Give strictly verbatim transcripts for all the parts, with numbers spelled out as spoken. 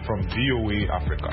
from V O A Africa.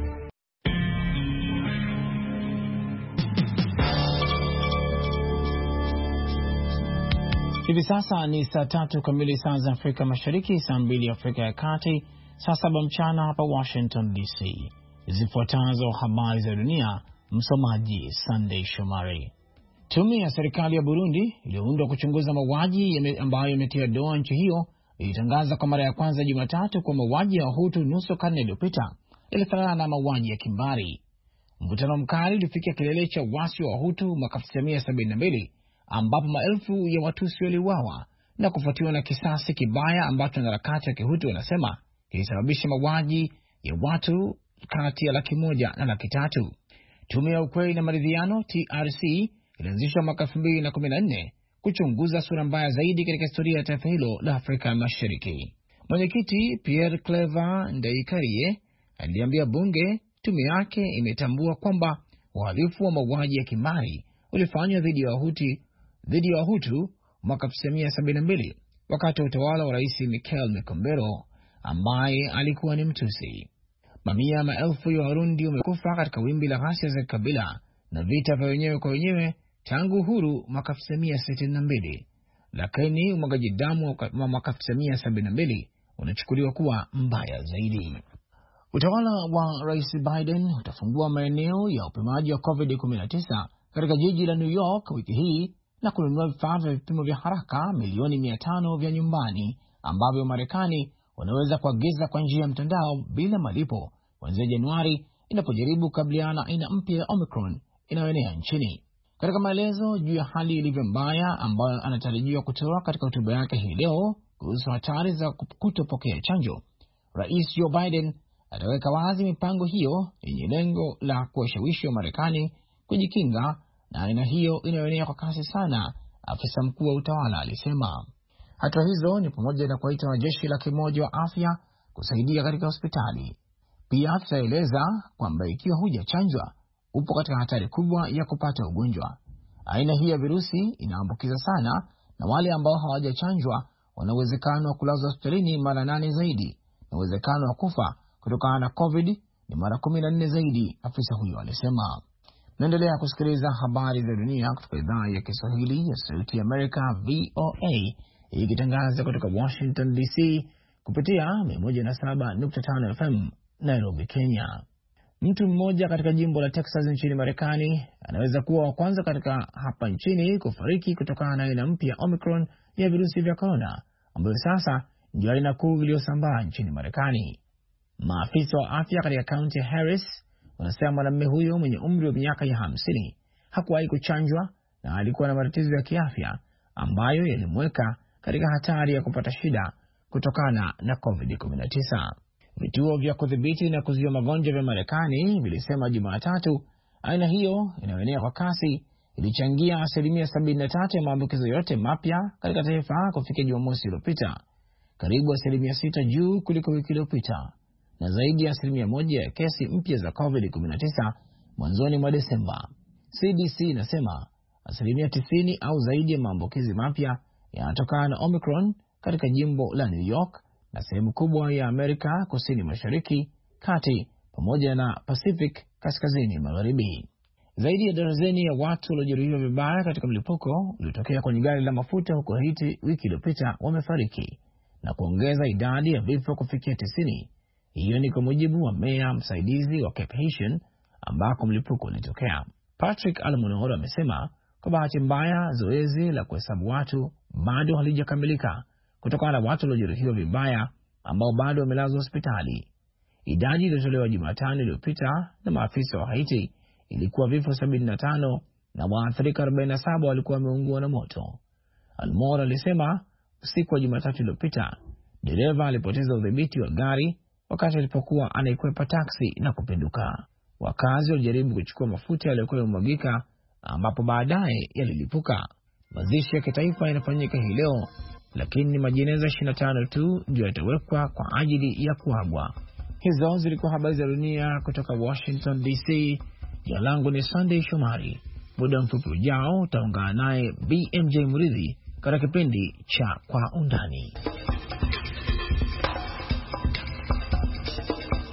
Hivi sasa ni saa tatu kamili saa za Afrika Mashariki, saa mbili Afrika ya Kati, saa saba mchana hapa Washington D C. Zifuatazo habari za dunia, msomaji Sunday Shomari. Tume ya serikali ya Burundi iliyoundwa kuchunguza mauaji ambayo yametia doa nchi hiyo ilitangaza kwa mara ya kwanza Jumatatu kwa mauaji ya Wahutu nusu karne iliyopita ilifanana na mauaji ya kimbari. Mvutano mkali ulifikia kilele cha uasi wa Wahutu mwaka elfu tisa mia sabini na mbili ambapo maelfu ya Watusi waliuawa na kufuatiwa na kisasi kibaya ambacho wanaharakati wa Kihutu wanasema kilisababisha mauaji ya watu kati ya laki moja na laki tatu. Tume ya ukweli na maridhiano T R C ilianzishwa mwaka elfu mbili na kumi na nne kuchunguza sura mbaya zaidi katika historia ya taifa hilo la Afrika Mashariki. Mwenyekiti Pierre Claver Ndayikariye aliambia bunge tume yake imetambua kwamba uhalifu wa mauaji ya kimbari ulifanywa dhidi ya Wahutu dhidi ya Wahutu mwaka elfu tisa mia sabini na mbili wakati wa utawala wa Rais Michael Mikombero ambaye alikuwa ni Mtusi. Mamia maelfu ya Warundi wamekufa katika wimbi la ghasia za kabila na vita vya wenyewe kwa wenyewe tangu uhuru mwaka elfu tisa mia sitini na mbili, lakini umwagaji damu wa mwaka elfu tisa mia sabini na mbili unachukuliwa kuwa mbaya zaidi. Utawala wa Rais Biden utafungua maeneo ya upimaji wa covid kumi na tisa katika jiji la New York wiki hii na kununua vifaa vya vipimo vya haraka milioni mia tano vya nyumbani ambavyo Marekani wanaweza kuagiza kwa njia ya mtandao bila malipo kuanzia Januari inapojaribu kukabiliana aina mpya ya Omicron inayoenea nchini. Katika maelezo juu ya hali ilivyo mbaya ambayo anatarajiwa kutoa katika hotuba yake hii leo kuhusu hatari za kutopokea chanjo, Rais Joe Biden ataweka wazi mipango hiyo yenye lengo la kuwashawishi wa Marekani kujikinga na aina hiyo inayoenea kwa kasi sana, afisa mkuu wa utawala alisema. Hatua hizo ni pamoja na kuwaita wanajeshi laki moja wa afya kusaidia katika hospitali. Pia tutaeleza kwamba ikiwa hujachanjwa upo katika hatari kubwa ya kupata ugonjwa. Aina hii ya virusi inaambukiza sana na wale ambao hawajachanjwa wana uwezekano wa kulazwa hospitalini mara nane zaidi na uwezekano wa kufa kutokana na COVID ni mara kumi na nne zaidi, afisa huyo alisema. Naendelea kusikiliza habari za dunia kutoka idhaa ya Kiswahili ya Sauti ya Amerika V O A ikitangaza kutoka Washington D C kupitia mia moja na saba nukta tano F M Nairobi, Kenya. Mtu mmoja katika jimbo la Texas nchini Marekani anaweza kuwa wa kwanza katika hapa nchini kufariki kutokana na aina mpya Omicron ya virusi vya corona ambayo sasa ndio aina kuu iliyosambaa nchini Marekani. Maafisa wa afya katika kaunti ya Harris wanasema mwanamume huyo mwenye umri wa miaka ya hamsini hakuwahi kuchanjwa na alikuwa na matatizo ya kiafya ambayo yalimweka katika hatari ya kupata shida kutokana na covid kumi na tisa. Vituo vya kudhibiti na kuzuia magonjwa vya Marekani vilisema Jumatatu aina hiyo inayoenea kwa kasi ilichangia asilimia sabini na tatu ya maambukizo yote mapya katika taifa kufikia Jumamosi iliyopita, karibu asilimia sita juu kuliko wiki iliyopita, na zaidi ya asilimia moja ya kesi mpya za covid kumi na tisa mwanzoni mwa Desemba. C D C inasema asilimia tisini au zaidi ya maambukizi mapya yanatokana na Omicron katika jimbo la New York na sehemu kubwa ya Amerika kusini mashariki, kati pamoja na Pacific kaskazini magharibi. Zaidi ya darzeni ya watu waliojeruhiwa vibaya katika mlipuko uliotokea kwenye gari la mafuta huko Haiti wiki iliyopita wamefariki na kuongeza idadi ya vifo kufikia tisini. Hiyo ni kwa mujibu wa meya msaidizi wa Cape Haitian ambako mlipuko ulitokea. Patrick Almonoro amesema kwa bahati mbaya zoezi la kuhesabu watu bado halijakamilika kutokana na watu waliojeruhiwa vibaya ambao bado wamelazwa hospitali. Idadi iliyotolewa Jumatano iliyopita na maafisa wa Haiti ilikuwa vifo sabini na tano na waathirika arobaini na saba walikuwa wameungua na moto. Almonoro alisema usiku wa Jumatatu iliyopita dereva alipoteza udhibiti wa gari wakati alipokuwa anaikwepa taksi na kupinduka. Wakazi walijaribu kuchukua mafuta yaliyokuwa yamemwagika ambapo baadaye yalilipuka. Mazishi ya kitaifa yanafanyika hii leo, lakini majeneza ishirini na tano tu ndio yatawekwa kwa ajili ya kuagwa. Hizo zilikuwa habari za dunia kutoka Washington D C. Jina langu ni Sunday Shomari. Muda mfupi ujao utaungana naye B M J Muridhi katika kipindi cha Kwa Undani.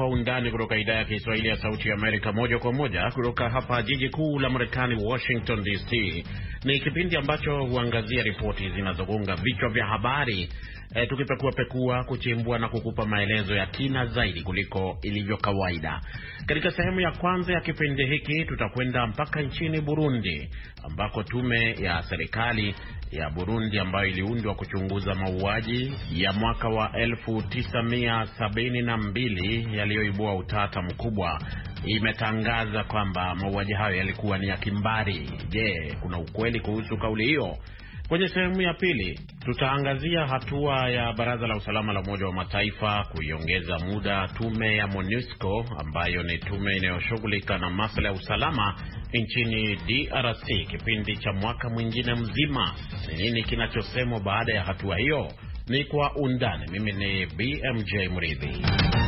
Kwa Undani kutoka idhaa ya Kiswahili ya Sauti ya Amerika, moja kwa moja kutoka hapa jiji kuu la Marekani, Washington D C. Ni kipindi ambacho huangazia ripoti zinazogonga vichwa vya habari, e, tukipekua pekua, kuchimbua na kukupa maelezo ya kina zaidi kuliko ilivyo kawaida. Katika sehemu ya kwanza ya kipindi hiki tutakwenda mpaka nchini Burundi, ambako tume ya serikali ya Burundi ambayo iliundwa kuchunguza mauaji ya mwaka wa elfu tisa mia sabini na mbili yaliyoibua utata mkubwa imetangaza kwamba mauaji hayo yalikuwa ni ya kimbari. Je, kuna ukweli kuhusu kauli hiyo? Kwenye sehemu ya pili tutaangazia hatua ya Baraza la Usalama la Umoja wa Mataifa kuiongeza muda tume ya MONUSCO ambayo ni tume inayoshughulika na masuala ya usalama nchini D R C kipindi cha mwaka mwingine mzima. Ni nini kinachosemwa baada ya hatua hiyo? Ni Kwa Undani. Mimi ni B M J Mridhi.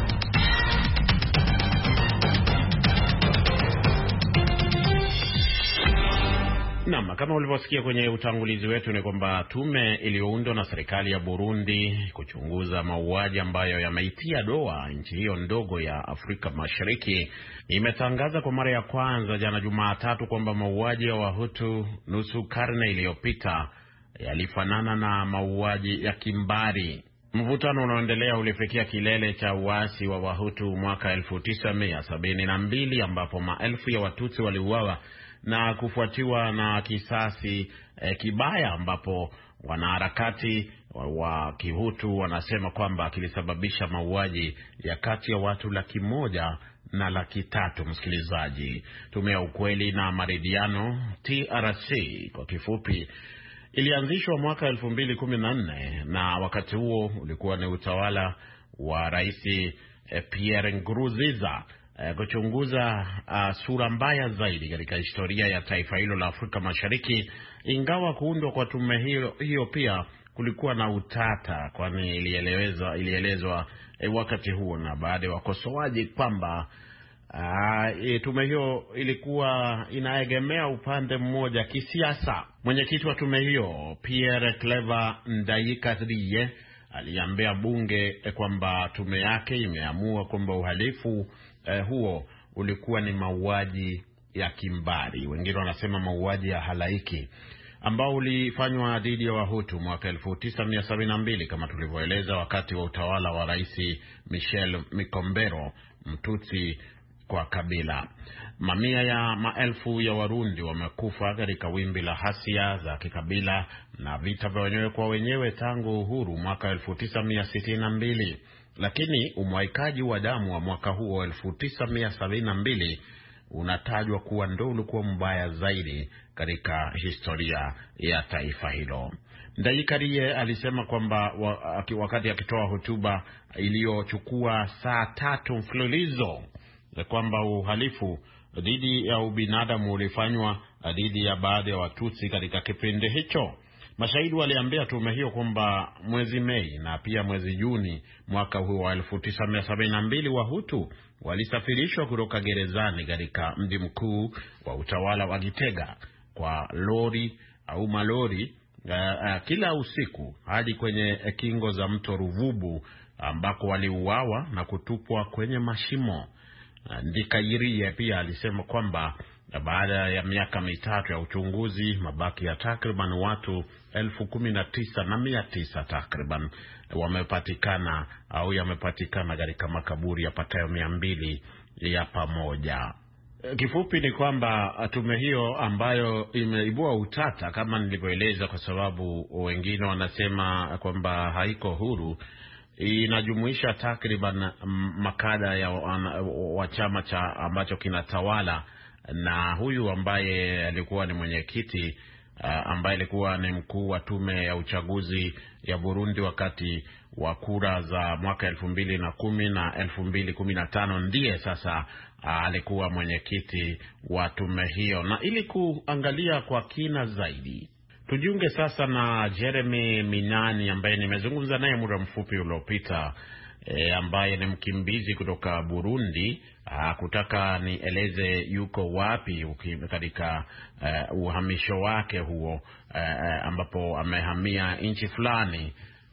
Naam, kama ulivyosikia kwenye utangulizi wetu ni kwamba tume iliyoundwa na serikali ya Burundi kuchunguza mauaji ambayo yameitia doa nchi hiyo ndogo ya Afrika Mashariki imetangaza kwa mara ya kwanza jana Jumatatu kwamba mauaji ya Wahutu nusu karne iliyopita yalifanana na mauaji ya kimbari. Mvutano unaoendelea ulifikia kilele cha uasi wa Wahutu mwaka elfu tisa mia sabini na mbili ambapo maelfu ya Watutsi waliuawa na kufuatiwa na kisasi eh, kibaya ambapo wanaharakati wa, wa Kihutu wanasema kwamba kilisababisha mauaji ya kati ya watu laki moja na laki tatu. Msikilizaji, tume ya ukweli na maridhiano T R C kwa kifupi ilianzishwa mwaka elfu mbili kumi na nne na wakati huo ulikuwa ni utawala wa Rais eh, Pierre Nkurunziza Uh, kuchunguza uh, sura mbaya zaidi katika historia ya taifa hilo la Afrika Mashariki. Ingawa kuundwa kwa tume hiyo, hiyo pia kulikuwa na utata, kwani ilielezwa ilielezwa eh, wakati huo na baada ya wakosoaji kwamba uh, tume hiyo ilikuwa inaegemea upande mmoja kisiasa. Mwenyekiti wa tume hiyo Pierre Claver Ndayikathiye aliambia bunge eh, kwamba tume yake imeamua kwamba uhalifu Eh, huo ulikuwa ni mauaji ya kimbari, wengine wanasema mauaji ya halaiki, ambao ulifanywa dhidi ya Wahutu mwaka elfu tisa mia sabini na mbili kama tulivyoeleza, wakati wa utawala wa Rais Michel Mikombero, Mtutsi kwa kabila. Mamia ya maelfu ya Warundi wamekufa katika wimbi la hasia za kikabila na vita vya wenyewe kwa wenyewe tangu uhuru mwaka elfu tisa mia sitini na mbili. Lakini umwaikaji wa damu wa mwaka huo elfu tisa mia sabini na mbili unatajwa kuwa ndio ulikuwa mbaya zaidi katika historia ya taifa hilo. Ndayikathiye alisema kwamba wakati akitoa hotuba iliyochukua saa tatu mfululizo kwamba uhalifu dhidi ya ubinadamu ulifanywa dhidi ya baadhi ya Watutsi katika kipindi hicho. Mashahidi waliambia tume hiyo kwamba mwezi Mei na pia mwezi Juni mwaka huu wa elfu tisa mia sabini na mbili Wahutu walisafirishwa kutoka gerezani katika mji mkuu wa utawala wa Gitega kwa lori au malori uh, uh, kila usiku hadi kwenye kingo za mto Ruvubu ambako waliuawa na kutupwa kwenye mashimo. Uh, Ndayikathiye pia alisema kwamba baada ya miaka mitatu ya uchunguzi, mabaki ya takriban watu elfu kumi na tisa na mia tisa takriban wamepatikana au yamepatikana katika makaburi yapatayo mia mbili ya pamoja. Kifupi ni kwamba tume hiyo ambayo imeibua utata kama nilivyoeleza, kwa sababu wengine wanasema kwamba haiko huru, inajumuisha takriban makada ya wa chama cha ambacho kinatawala, na huyu ambaye alikuwa ni mwenyekiti uh, ambaye alikuwa ni mkuu wa tume ya uchaguzi ya Burundi wakati wa kura za mwaka elfu mbili na kumi na elfu mbili kumi na tano ndiye sasa uh, alikuwa mwenyekiti wa tume hiyo. Na ili kuangalia kwa kina zaidi, tujiunge sasa na Jeremy Minani ambaye nimezungumza naye muda mfupi uliopita, E, ambaye ni mkimbizi kutoka Burundi. Aa, kutaka nieleze yuko wapi katika uh, uhamisho wake huo uh, ambapo amehamia nchi fulani.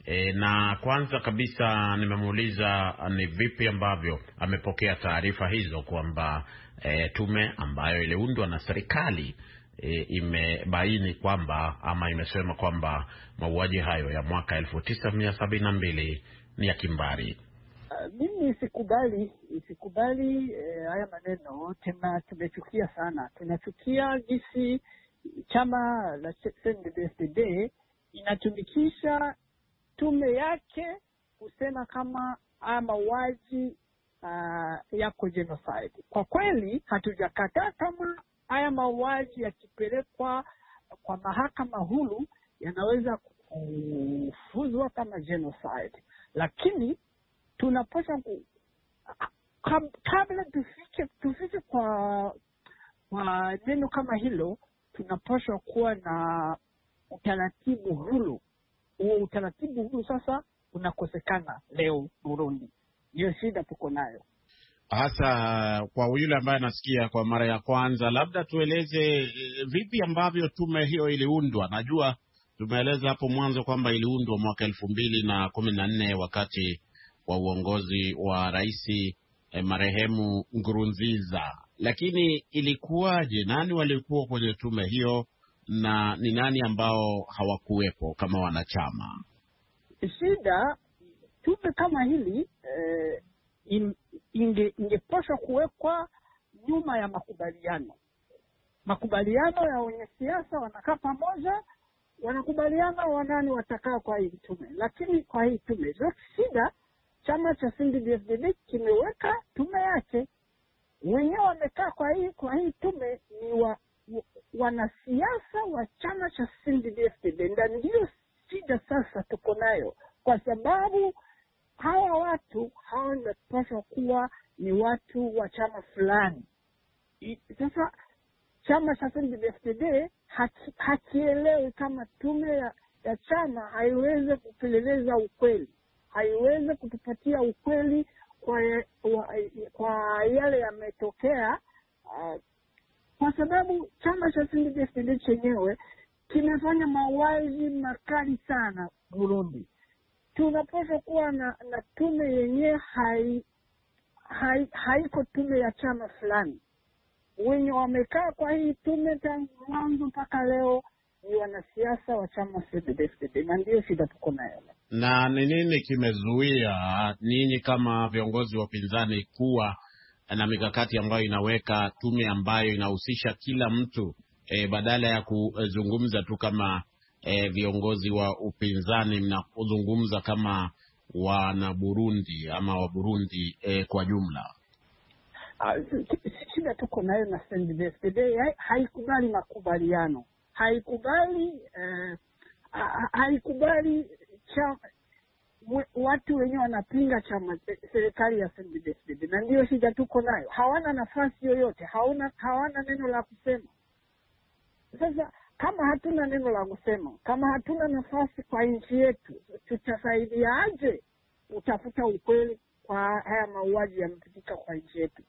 E, na kwanza kabisa nimemuuliza ni vipi ambavyo amepokea taarifa hizo kwamba e, tume ambayo iliundwa na serikali e, imebaini kwamba ama imesema kwamba mauaji hayo ya mwaka elfu tisa mia sabini na mbili ni ya kimbari. Uh, mimi sikubali sikubali eh, haya maneno. Tena tumechukia sana, tunachukia jinsi chama la C N D D F D D inatumikisha tume yake kusema kama haya mauaji uh, yako genocide. Kwa kweli hatujakataa kama haya mauaji yakipelekwa kwa mahakama huru yanaweza kufuzwa kama genocide, lakini tunapaswa ku, kabla tufike tufike kwa kwa neno kama hilo, tunapaswa kuwa na utaratibu huru. Huo utaratibu huru sasa unakosekana leo Burundi. Ndio shida tuko nayo. Hasa kwa yule ambaye anasikia kwa mara ya kwanza, labda tueleze vipi ambavyo tume hiyo iliundwa. Najua tumeeleza hapo mwanzo kwamba iliundwa mwaka elfu mbili na kumi na nne wakati wa uongozi wa rais eh, marehemu Nkurunziza. Lakini ilikuwaje? Nani walikuwa kwenye tume hiyo na ni nani ambao hawakuwepo kama wanachama? Shida tume kama hili eh, inge ingepaswa kuwekwa nyuma ya makubaliano. Makubaliano ya wenye siasa wanakaa pamoja, wanakubaliana wanani watakaa kwa hii tume. Lakini kwa hii tume zote, shida chama cha C N D D F D D kimeweka tume yake. Wenyewe wamekaa kwa hii kwa hii tume ni wa, wa, wanasiasa wa chama cha C N D D F D D. Ndio shida sasa tuko nayo, kwa sababu hawa watu hawa wanapaswa kuwa ni watu wa chama fulani. Sasa chama cha C N D D F D D haki, hakielewi kama tume ya, ya chama haiwezi kupeleleza ukweli, haiwezi kutupatia ukweli kwa wa, kwa yale yametokea, uh, kwa sababu chama cha C N D D F D D chenyewe kimefanya mauaji makali sana Burundi. Tunapaswa kuwa na, na tume yenye hai, hai, haiko tume ya chama fulani. Wenye wamekaa kwa hii tume tangu mwanzo mpaka leo ni wanasiasa wa chama C N D D F D D, na ndio shida tuko nayo. Na ni nini kimezuia ninyi kama viongozi wa upinzani kuwa na mikakati ambayo inaweka tume ambayo inahusisha kila mtu e, badala ya kuzungumza tu kama e, viongozi wa upinzani mnazungumza kama wana Burundi ama wa Burundi e, kwa jumla? Shida tuko nayo na C N D D F D D haikubali makubaliano, haikubali uh, haikubali cha watu wenyewe wanapinga chama serikali ya C N D D F D D, na ndio shida tuko nayo. Hawana nafasi yoyote, hawana hawana neno la kusema. Sasa kama hatuna neno la kusema, kama hatuna nafasi kwa nchi yetu, tutasaidia aje utafuta ukweli kwa haya mauaji yamepitika kwa nchi yetu?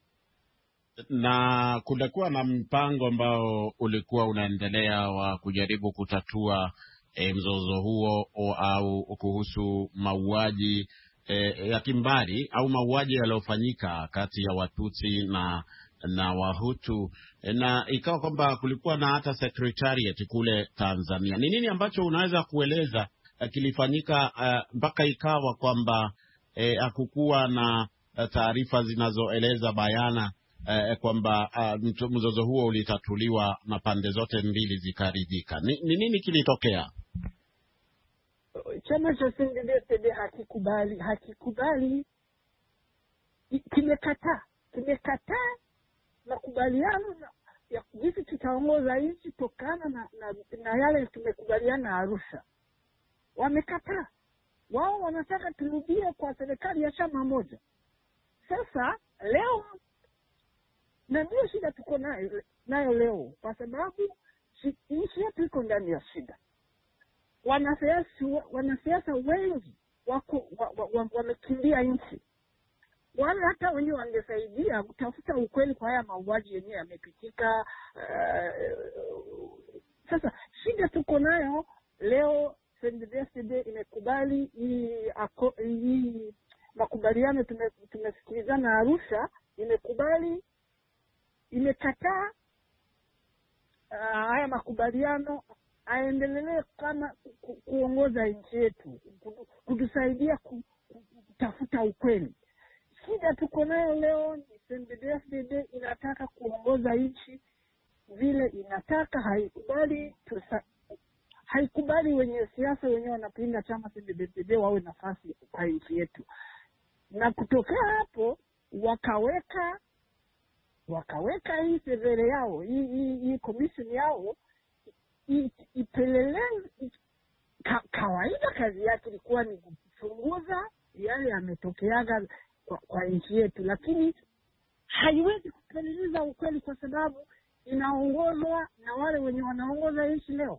Na kulikuwa na mpango ambao ulikuwa unaendelea wa kujaribu kutatua e, mzozo huo o, au kuhusu mauaji e, ya kimbari au mauaji yaliyofanyika kati ya Watutsi na na Wahutu, e, na ikawa kwamba kulikuwa na hata secretariat kule Tanzania. Ni nini ambacho unaweza kueleza e, kilifanyika mpaka e, ikawa kwamba e, hakukuwa na e, taarifa zinazoeleza bayana Eh, kwamba uh, mzozo huo ulitatuliwa na pande zote mbili zikaridhika? Ni, ni nini kilitokea? Chama cha C N D D F D D hakikubali, hakikubali, kimekataa, kimekataa makubaliano ya jinsi tutaongoza nchi tokana na, na, na yale tumekubaliana Arusha. Wamekataa. Wao wanataka turudie kwa serikali ya chama moja. Sasa leo na ndio shida tuko nayo nayo leo, kwa sababu nchi yetu iko ndani ya shida. Wanasiasa wanasiasa wengi wako wamekimbia wa, wa, wa nchi. Wale hata wenyewe wangesaidia kutafuta ukweli kwa haya mauaji yenyewe yamepitika. Uh, sasa shida tuko nayo leo, C N D D F D D imekubali hii hii makubaliano tume, tumesikilizana Arusha, imekubali, imekataa uh, haya makubaliano aendelee kama ku, kuongoza nchi yetu, kutusaidia kutafuta ukweli. Shida tuko nayo leo ni C N D D F D D inataka kuongoza nchi vile inataka, haikubali tusa, haikubali wenye siasa wenyewe wanapinga chama C N D D F D D wawe nafasi kwa nchi yetu. Na kutokea hapo wakaweka wakaweka hii severe yao, hii hii, hii commission yao ipeleleze. Ka, kawaida kazi yake ilikuwa ni kuchunguza yale yametokeaga kwa, kwa nchi yetu, lakini haiwezi kupeleleza ukweli kwa sababu inaongozwa na wale wenye wanaongoza nchi leo.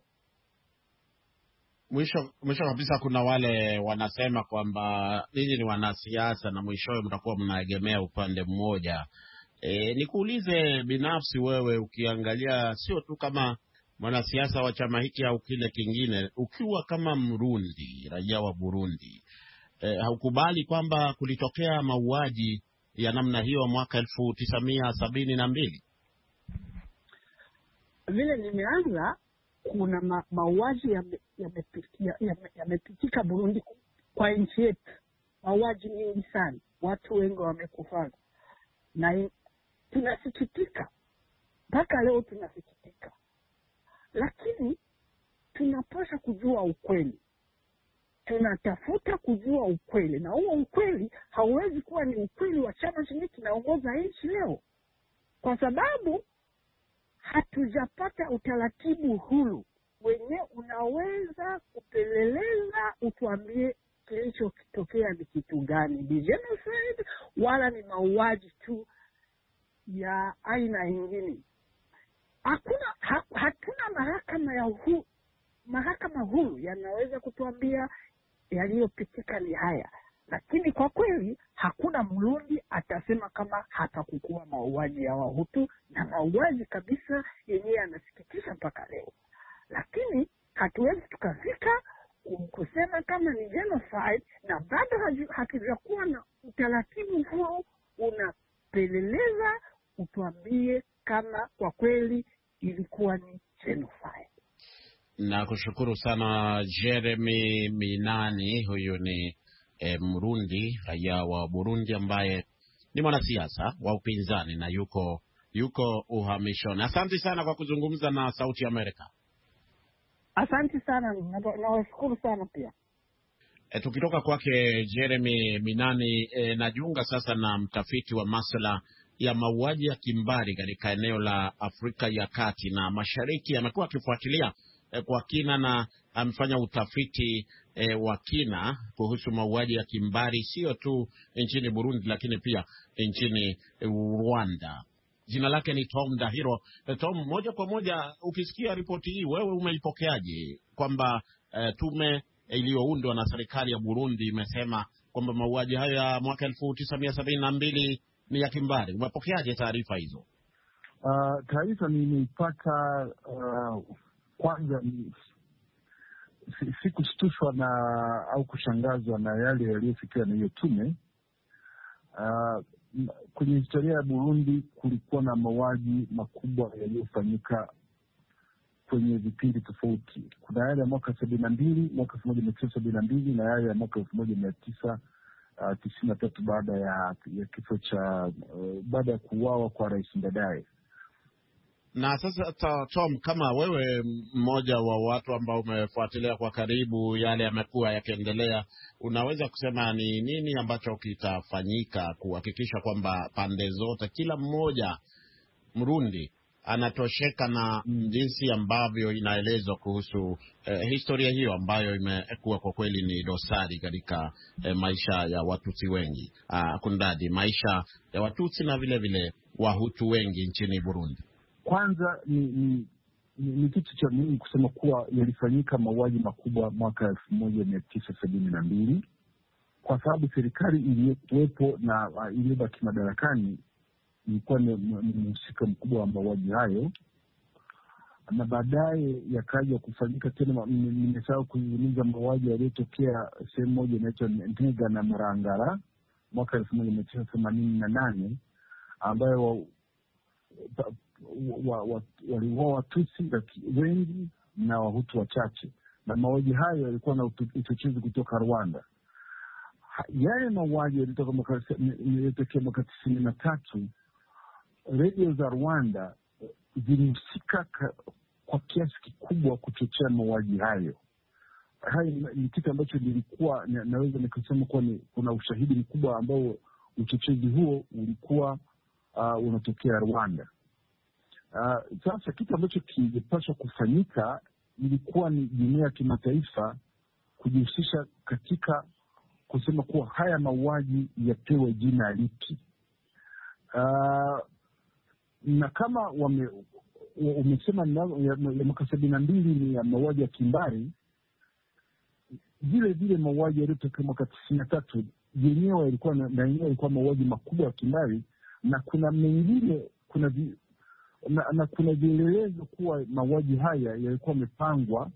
Mwisho mwisho kabisa, kuna wale wanasema kwamba ninyi ni wanasiasa na mwishowe mtakuwa mnaegemea upande mmoja. E, nikuulize binafsi, wewe ukiangalia sio tu kama mwanasiasa wa chama hiki au kile kingine, ukiwa kama Mrundi, raia wa Burundi, e, haukubali kwamba kulitokea mauaji ya namna hiyo mwaka elfu tisa mia sabini na mbili? Vile nimeanza, kuna ma, mauaji yamepitika ya ya ya Burundi kwa nchi yetu, mauaji mengi sana, watu wengi wamekufa, na tunasikitika mpaka leo, tunasikitika. Lakini tunapaswa kujua ukweli, tunatafuta kujua ukweli, na huo ukweli hauwezi kuwa ni ukweli wa chama chenye kinaongoza nchi leo, kwa sababu hatujapata utaratibu huru wenye unaweza kupeleleza utuambie kilichotokea ni kitu gani, ni genocide wala ni mauaji tu ya aina nyingine. Hakuna ha, hatuna mahakama ya huru, mahakama huru yanaweza kutuambia yaliyopitika ni haya. Lakini kwa kweli hakuna Mrundi atasema kama hatakukua mauaji ya Wahutu, na mauaji kabisa yenyewe yanasikitisha mpaka leo. Lakini hatuwezi tukafika kusema kama ni genocide na bado hatujakuwa na utaratibu huu unapeleleza utuambie kama kwa kweli ilikuwa ni genocide. Na kushukuru sana Jeremy Minani, huyu ni E, Mrundi, raia wa Burundi ambaye ni mwanasiasa wa upinzani na yuko yuko uhamishoni. Asante sana kwa kuzungumza na Sauti ya Amerika. Asante sana, na washukuru sana pia. E, tukitoka kwake Jeremy Minani, e, najiunga sasa na mtafiti wa masuala ya mauaji ya kimbari katika eneo la Afrika ya Kati na Mashariki. Amekuwa akifuatilia e, kwa kina na amefanya utafiti e, wa kina kuhusu mauaji ya kimbari sio tu nchini Burundi lakini pia nchini Rwanda. Jina lake ni Tom Ndahiro. E, Tom, moja kwa moja ukisikia ripoti hii wewe umeipokeaje, kwamba e, tume iliyoundwa na serikali ya Burundi imesema kwamba mauaji hayo ya mwaka elfu tisa mia sabini na mbili ni ya kimbari? Umepokeaje taarifa hizo? Uh, taarifa nimeipata uh, kwanza ni si kushtushwa na au kushangazwa na yale yaliyofikiwa na hiyo tume. Uh, kwenye historia ya Burundi kulikuwa na mauaji makubwa yaliyofanyika kwenye vipindi tofauti. Kuna yale ya mwaka sabini na mbili, mwaka elfu moja mia tisa sabini na mbili na yale ya mwaka elfu moja mia tisa tisini na tatu baada ya, ya kifo cha uh, baada ya kuuawa kwa Rais Ndadaye. Na sasa Tom, kama wewe mmoja wa watu ambao umefuatilia kwa karibu yale yamekuwa yakiendelea, unaweza kusema ni nini ambacho kitafanyika kuhakikisha kwamba pande zote, kila mmoja Mrundi anatosheka na jinsi ambavyo inaelezwa kuhusu eh, historia hiyo ambayo imekuwa kwa kweli ni dosari katika eh, maisha ya Watutsi wengi, ah, kundadi maisha ya Watutsi na vile vile Wahutu wengi nchini Burundi? Kwanza ni, ni, ni, ni kitu cha muhimu kusema kuwa yalifanyika mauaji makubwa mwaka elfu moja mia tisa sabini na mbili kwa sababu serikali iliyokuwepo na uh, iliyobaki madarakani ilikuwa ni mhusika mkubwa wa mauaji hayo. na baadaye yakaja kufanyika tena. Nimesahau kuzungumza mauaji yaliyotokea sehemu moja inaitwa Ntega na Marangara mwaka elfu moja mia tisa themanini na nane ambayo waliuawa Watusi wengi na Wahutu wachache, na mauaji hayo yalikuwa na uchochezi kutoka Rwanda. Yale mauaji yalitokea mwaka tisini na tatu. Redio za Rwanda zilihusika kwa kiasi kikubwa kuchochea mauaji hayo. Hayo ni kitu ambacho nilikuwa na, naweza nikasema kuwa ni kuna ushahidi mkubwa ambao uchochezi huo ulikuwa uh, unatokea Rwanda. Uh, sasa kitu ambacho kingepaswa kufanyika ilikuwa ni jumuiya ya kimataifa kujihusisha katika kusema kuwa haya mauaji yapewe jina lipi. Uh, na kama wame umesema ya mwaka sabini na mbili ni ya mauaji ya kimbari, vile vile mauaji yaliyotokea mwaka tisini na tatu yenyewe yalikuwa na yenyewe yalikuwa mauaji makubwa ya kimbari, na kuna mengine kuna vi, na, na kuna vielelezo kuwa mauaji haya yalikuwa yamepangwa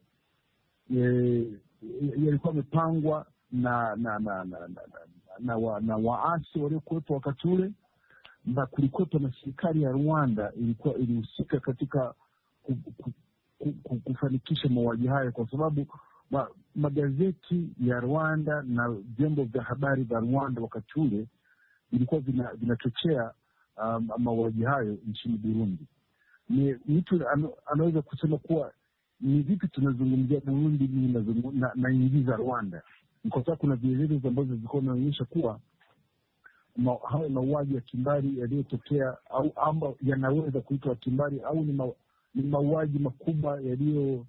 e, yalikuwa yamepangwa na na na na na, na, na, na waasi waliokuwepo wakati ule, na kulikuwepo na serikali ya Rwanda ilikuwa ilihusika katika ku, ku, ku, ku, kufanikisha mauaji haya, kwa sababu ma, magazeti ya Rwanda na vyombo vya habari vya Rwanda wakati ule ilikuwa vinachochea um, mauaji hayo nchini Burundi. Ni mtu anaweza kusema kuwa ni vipi tunazungumzia Burundi na naingiza Rwanda, kwa sababu kuna vielelezo ambazo zilikuwa zinaonyesha kuwa Ma, hayo mauaji ya kimbari yaliyotokea au amba yanaweza kuitwa kimbari au ni, ma, ni mauaji makubwa yaliyo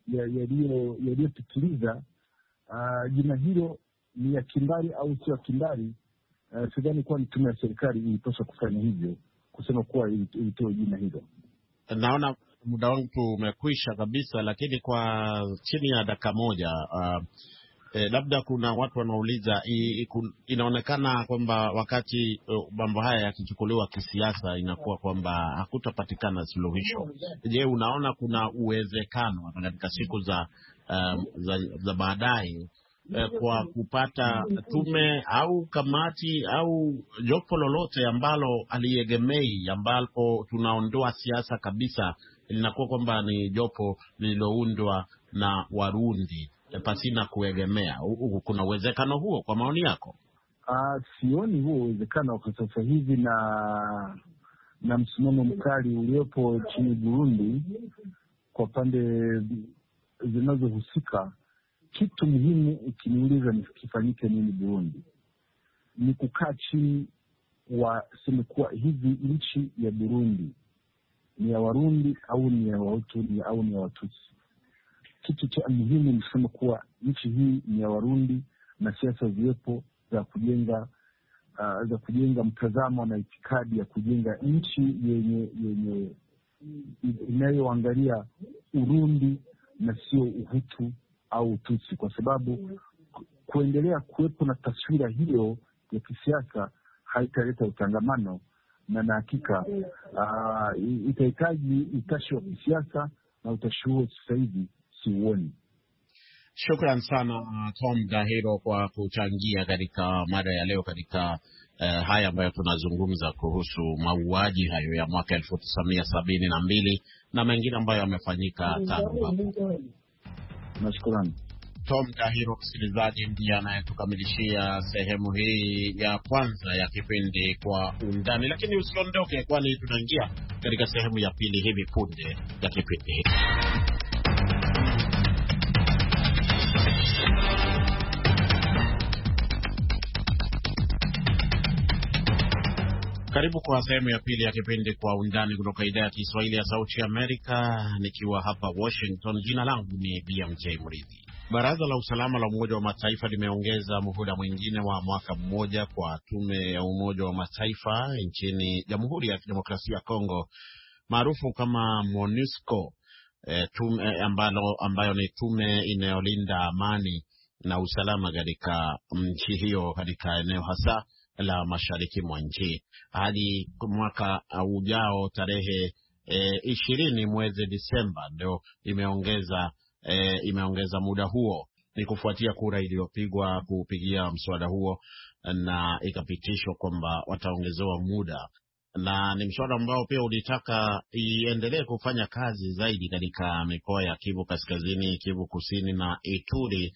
yaliyo yaliyopitiliza. Uh, jina hilo ni ya kimbari au sio ya kimbari, uh, sidhani kuwa ni tume ya serikali ilipaswa kufanya hivyo, kusema kuwa ilitoa jina hilo. Naona muda wangu umekwisha kabisa, lakini kwa chini ya dakika moja uh, Eh, labda kuna watu wanauliza, inaonekana kwamba wakati uh, mambo haya yakichukuliwa kisiasa inakuwa kwamba hakutapatikana suluhisho. Je, unaona kuna uwezekano katika siku za um, za, za baadaye eh, kwa kupata tume au kamati au jopo lolote ambalo aliegemei, ambapo tunaondoa siasa kabisa, linakuwa kwamba ni jopo lililoundwa na Warundi pasina kuegemea? Kuna uwezekano huo kwa maoni yako? Uh, sioni huo uwezekano kwa sasa hivi, na na msimamo mkali uliopo nchini Burundi kwa pande zinazohusika. Kitu muhimu ukiniuliza ni kifanyike nini Burundi, ni kukaa chini waseme kuwa hivi nchi ya Burundi ni ya Warundi au ni ya Wahutu au ni ya Watutsi. Kitu cha muhimu ni kusema kuwa nchi hii ni ya Warundi, na siasa ziwepo za kujenga uh, za kujenga mtazamo na itikadi ya kujenga nchi yenye yenye inayoangalia Urundi na sio Uhutu au Ututsi, kwa sababu kuendelea kuwepo na taswira hiyo ya kisiasa haitaleta utangamano, na na hakika uh, itahitaji utashi wa kisiasa, na utashi huo sasa hivi siuoni. Shukran sana uh, Tom Dahiro kwa kuchangia katika mada ya leo katika uh, haya ambayo tunazungumza kuhusu mauaji hayo ya mwaka elfu tisa mia sabini na mbili na mengine ambayo yamefanyika tangu hapo. Nashukuru. Tom Dahiro, msikilizaji, ndiye anayetukamilishia sehemu hii ya kwanza ya kipindi Kwa Undani, lakini usiondoke, kwani tunaingia katika sehemu ya pili hivi punde ya kipindi hiki. Karibu kwa sehemu ya pili ya kipindi Kwa Undani kutoka idhaa ya Kiswahili ya Sauti ya Amerika, nikiwa hapa Washington. Jina langu ni B M J Mridhi. Baraza la Usalama la Umoja wa Mataifa limeongeza muhula mwingine wa mwaka mmoja kwa tume ya Umoja wa Mataifa nchini Jamhuri ya Kidemokrasia ya Kongo maarufu kama MONUSCO, e, tume ambalo ambayo ni tume inayolinda amani na usalama katika nchi hiyo, katika eneo hasa la mashariki mwa nchi. Hadi mwaka ujao tarehe ishirini mwezi Disemba ndio imeongeza e, imeongeza muda huo. Ni kufuatia kura iliyopigwa kupigia mswada huo na ikapitishwa kwamba wataongezewa muda, na ni mswada ambao pia ulitaka iendelee kufanya kazi zaidi katika mikoa ya Kivu Kaskazini, Kivu Kusini na Ituri,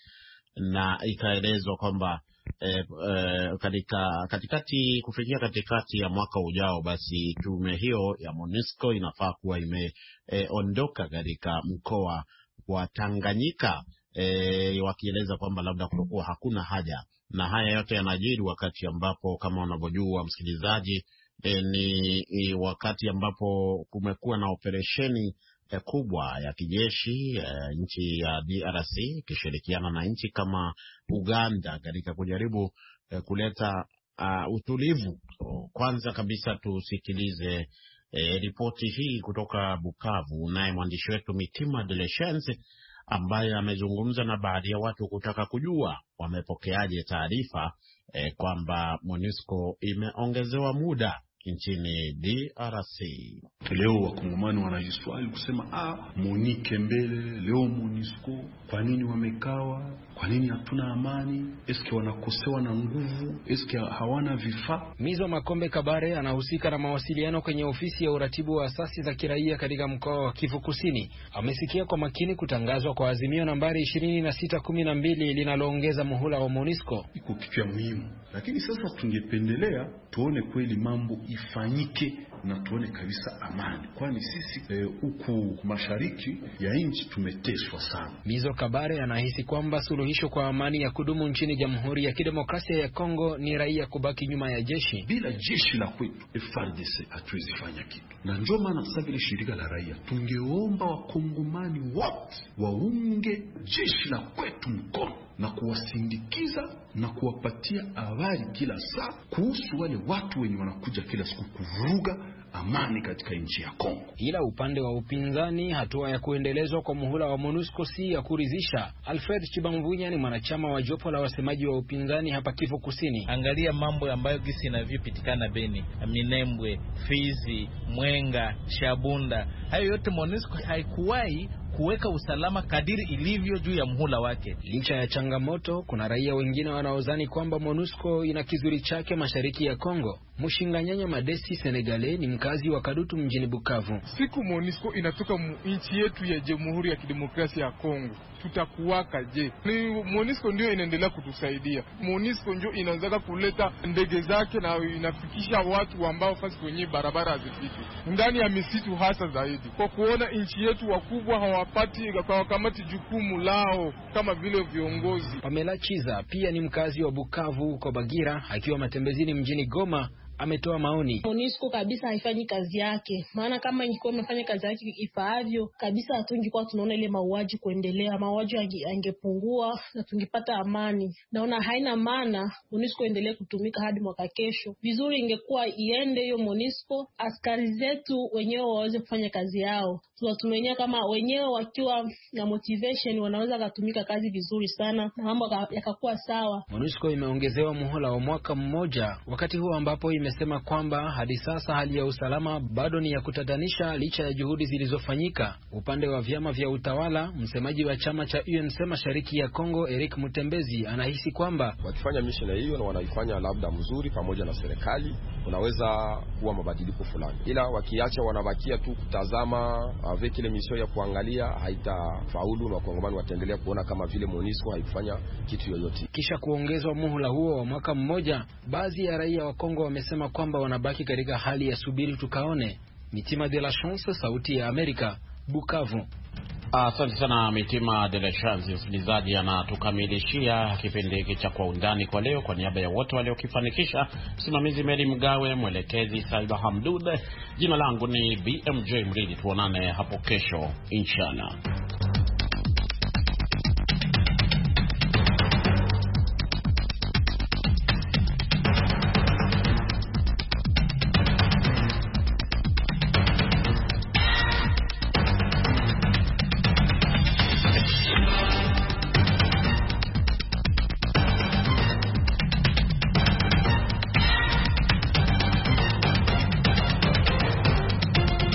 na ikaelezwa kwamba eh, eh, katika katikati kufikia katikati ya mwaka ujao basi tume hiyo ya MONUSCO inafaa kuwa imeondoka eh, katika mkoa wa Tanganyika, eh, wakieleza kwamba labda kulikuwa hakuna haja. Na haya yote yanajiri wakati ambapo kama unavyojua msikilizaji, E, ni, ni wakati ambapo kumekuwa na operesheni e, kubwa ya kijeshi e, nchi ya D R C ikishirikiana na nchi kama Uganda katika kujaribu e, kuleta uh, utulivu. So, kwanza kabisa tusikilize e, ripoti hii kutoka Bukavu, naye mwandishi wetu Mitima de Lechance ambaye amezungumza na baadhi ya watu kutaka kujua wamepokeaje taarifa e, kwamba MONUSCO imeongezewa muda nchini D R C. Leo wakongomani wanajiswali kusema ah, Monique mbele leo MONUSCO, kwa nini wamekawa? Kwa nini hatuna amani? Eske wanakosewa na nguvu? Eske hawana vifaa? Mizo Makombe Kabare anahusika na mawasiliano kwenye ofisi ya uratibu wa asasi za kiraia katika mkoa wa Kivu Kusini. Amesikia kwa makini kutangazwa kwa azimio nambari ishirini na sita kumi na mbili linaloongeza muhula wa MONUSCO. Iko kitu ya muhimu, lakini sasa tungependelea tuone kweli mambo ifanyike na tuone kabisa amani, kwani sisi huku e, mashariki ya nchi tumeteswa sana. Mizo Kabare anahisi kwamba suluhisho kwa amani ya kudumu nchini Jamhuri ya Kidemokrasia ya Kongo ni raia kubaki nyuma ya jeshi. Bila jeshi la kwetu F A R D C hatuwezi fanya kitu, na ndio maana sasa vile shirika la raia tungeomba wakongomani wote waunge jeshi la kwetu mkono na kuwasindikiza na kuwapatia habari kila saa kuhusu wale watu wenye wanakuja kila siku kuvuruga amani katika nchi ya Kongo. Ila upande wa upinzani, hatua ya kuendelezwa kwa muhula wa MONUSCO si ya kuridhisha. Alfred Chibamvunya ni mwanachama wa jopo la wasemaji wa upinzani hapa Kivu Kusini. Angalia mambo ambayo gisi inavyopitikana Beni, Minembwe, Fizi, Mwenga, Shabunda. Hayo yote MONUSCO haikuwahi kuweka usalama kadiri ilivyo juu ya muhula wake. Licha ya changamoto, kuna raia wengine wanaozani kwamba MONUSCO ina kizuri chake mashariki ya Kongo. Mushinganyanya Madesi Senegale ni mkazi wa Kadutu mjini Bukavu. Siku MONUSCO inatoka nchi yetu ya Jamhuri ya Kidemokrasia ya Kongo, tutakuwaka je? Ni MONUSCO ndio inaendelea kutusaidia. MONUSCO ndio inaanza kuleta ndege zake na inafikisha watu ambao fasi kwenye barabara hazifiki, ndani ya misitu hasa zaidi, kwa kuona nchi yetu wakubwa hawapati kwa wakamati jukumu lao kama vile viongozi. Pamela Chiza pia ni mkazi wa Bukavu kwa Bagira, akiwa matembezini mjini Goma, ametoa maoni. MONUSCO kabisa haifanyi kazi yake, maana kama ingekuwa imefanya kazi yake ifaavyo kabisa hatungekuwa tunaona ile mauaji kuendelea, mauaji angepungua na tungepata amani. Naona haina maana MONUSCO endelee kutumika hadi mwaka kesho. Vizuri ingekuwa iende hiyo MONUSCO, askari zetu wenyewe waweze kufanya kazi yao. Tunatumenia kama wenyewe wakiwa na motivation wanaweza kutumika kazi vizuri sana na mambo yakakuwa sawa. MONUSCO imeongezewa muhula wa mwaka mmoja, wakati huo ambapo imesema kwamba hadi sasa hali ya usalama bado ni ya kutatanisha licha ya juhudi zilizofanyika. Upande wa vyama vya utawala, msemaji wa chama cha U N C mashariki ya Kongo, Eric Mutembezi, anahisi kwamba wakifanya mission hiyo na wanaifanya labda mzuri pamoja na serikali, unaweza kuwa mabadiliko fulani, ila wakiacha wanabakia tu kutazama avec ile mission ya kuangalia, haitafaulu na wakongomani wataendelea kuona kama vile MONUSCO haikufanya kitu yoyote. Kisha kuongezwa muhula huo wa mwaka mmoja, baadhi ya raia wa Kongo wamesema kwamba wanabaki katika hali ya subiri tukaone. Mitima de la Chance, Sauti ya Amerika, Bukavu. Asante sana Mitima de la Chance. Msikilizaji, anatukamilishia kipindi hiki cha Kwa Undani kwa leo. Kwa niaba ya wote waliokifanikisha, msimamizi Meri Mgawe, mwelekezi Saida Hamdud, jina langu ni B M J Mridi. Tuonane hapo kesho inshallah.